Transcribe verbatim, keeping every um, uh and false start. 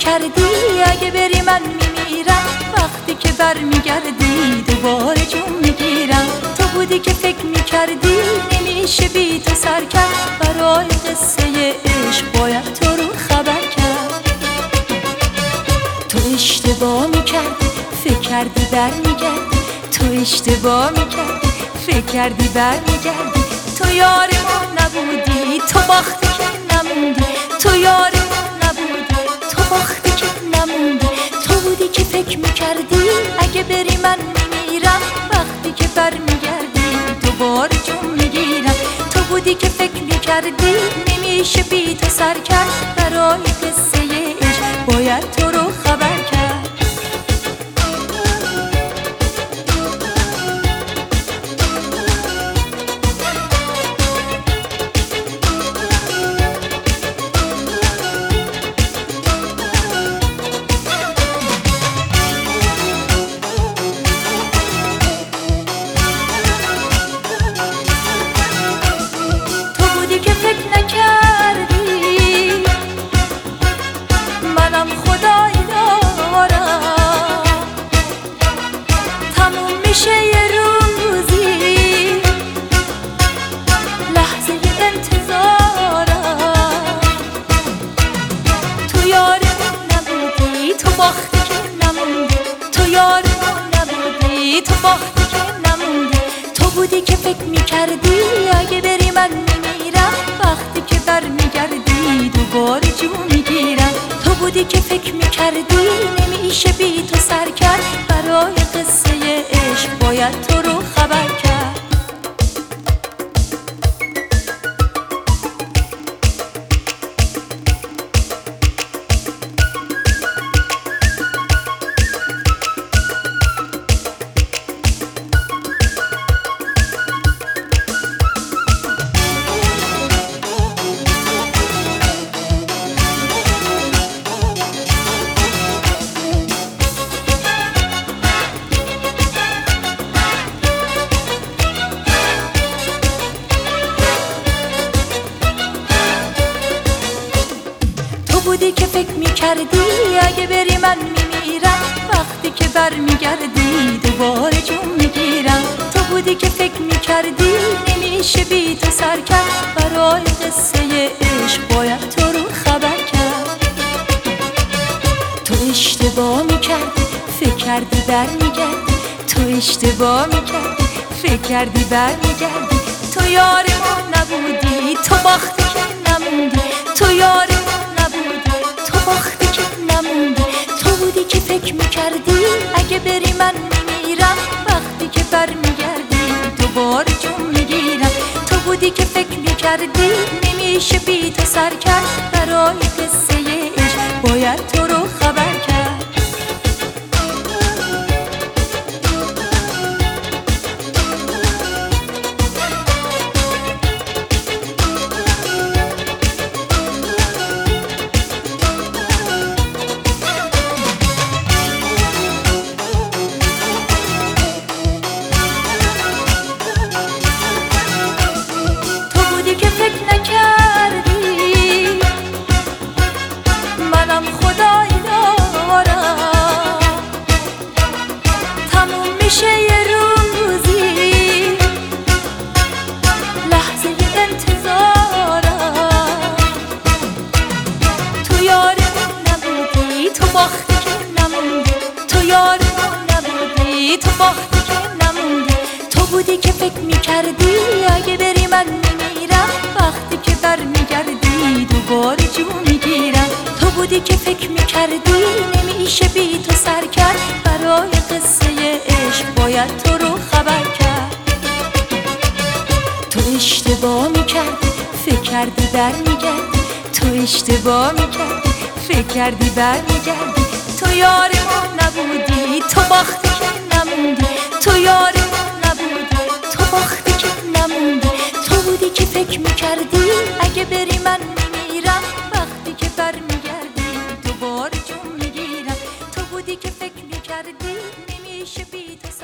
میکردی اگه بری من میمیرم، وقتی که برمیگردی دوباره جون میگیرم. تو بودی که فکر میکردی نمیشه بی تو سر کرد، برای قصه عشق باید تو رو خبر کرد. تو اشتباه میکردی فکر کردی برمیگردی، تو اشتباه میکردی فکر کردی برمیگردی. تو یار ما نبودی، تو باختی که نموندی، تو یار ما نبودی، تو باختی که نموندی. تو بودی که فکر میکردی اگه بری من میمیرم، وقتی که برمیگردی دوباره جون میگیرم. تو بودی که فکر میکردی نمیشه بی تو سر کرد، برای قصه عشق باید تو رو خبر کرد. منم خدایی دارم تموم میشه یه روزی، لحظه انتظارم. تو یار من نبودی، تو باختی که نموندی، تو یار من نبودی، تو باختی که نموندی. تو بودی که فکر میکردی اگه بری من میمیرم، وقتی که برمیگردی دوباره جون میگیرم. تو بودی که فکر میکردی نمیشه بی تو سر کرد، برای قصه عشق باید تو رو خبر کرد. بودی که فکر میکردی اگه بری من میمیرم، وقتی که برمیگردی دوباره جون میگیرم. تو بودی که فکر میکردی نمیشه بی تو سر کرد، برای قصه عشق باید تو رو خبر کرد. تو اشتباه میکردی فکر کردی برمیگردی، تو اشتباه میکردی فکر کردی برمیگردی. تو یار ما نبودی، تو باختی که نموندی، تو یار باختی که نموندی. تو بودی که فکر میکردی اگه بری من میمیرم، وقتی که برمیگردی دوباره جون میگیرم. تو بودی که فکر میکردی نمیشه بی تو سر کرد، برای قصه عشق باید تو رو خبر کرد. منم خدایی دارم تموم میشه یه روزی، لحظه انتظارم. تو یار من نبودی، تو باختی که نموندی، تو یار من نبودی، تو باختی که نموندی. تو بودی که فکر میکردی اگه بری من میمیرم، وقتی که برمیگردی دوباره جون میگیرم. تو بودی که فکر میکردی نمیشه بی تو سر کرد، برای قصه عشق باید تو رو خبر کرد. تو اشتباه میکردی فکر کردی برمیگردی، تو اشتباه میکردی فکر کردی برمیگردی. تو یار ما نبودی، تو باختی که نموندی، تو یار ما نبودی، تو باختی که نموندی. تو بودی که فکر میکردی اگه بری من میمیرم، وقتی که برمیگردی دوباره جون میگیرم. تو بودی که فکر میکردی نمیشه بی تو